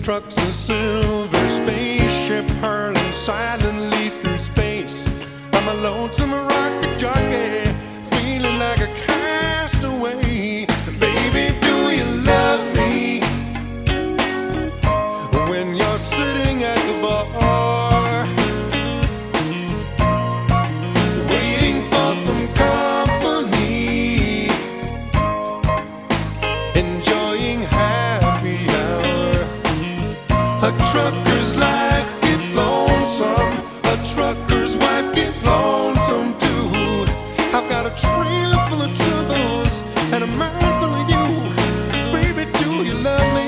Truck's a silver spaceship hurling silently through space. I'm a lonesome rocket jockey, feeling like a castaway. Baby, do you love me when you're sitting at the bar, waiting for some company, enjoying happy hour? A trucker's life gets lonesome, a trucker's wife gets lonesome too. I've got a trailer full of troubles and a mind full of you. Baby, do you love me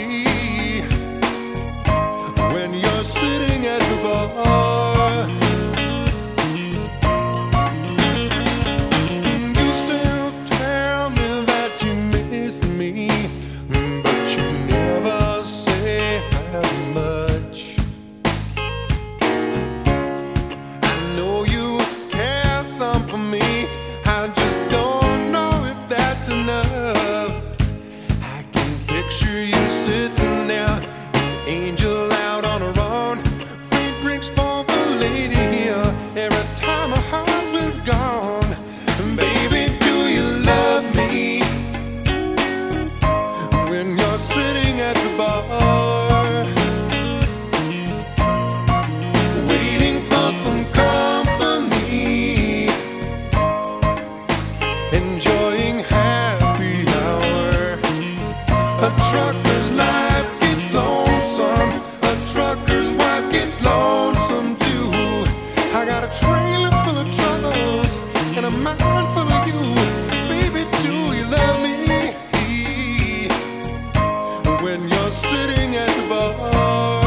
when you're sitting at the bar? You still tell me that you miss me, but you never say how much. I know you care some for me, I just don't know if that's enough. I can picture you sitting there, an angel out on her own. Free drinks for the lady here every time her husband's gone. Baby, do you love me when you're sitting at the bar, waiting for some company, enjoying happy hour? A trucker's life gets lonesome, a trucker's wife gets lonesome too. I got a trailer full of troubles and a mind full of you. Baby, do you love me when you're sitting at the bar?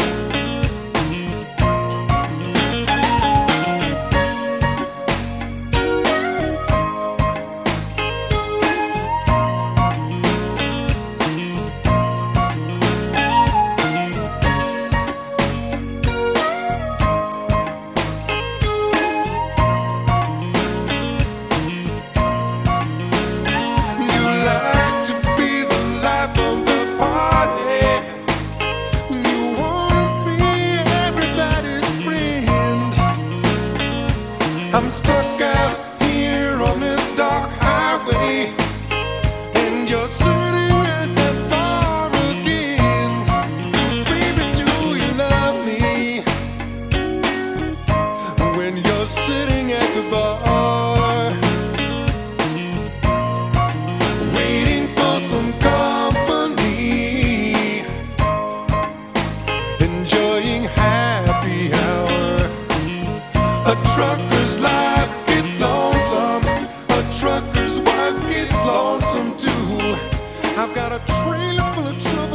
You like to be the life of the party. You wanna be everybody's friend. I'm stuck out here on this dark highway, and you're sitting at that bar again. Baby, do you love me when you're sitting at the bar, waiting for some company, enjoying happy hour? A trucker's life gets lonesome, a trucker's wife gets lonesome too. I've got a trailer full of trouble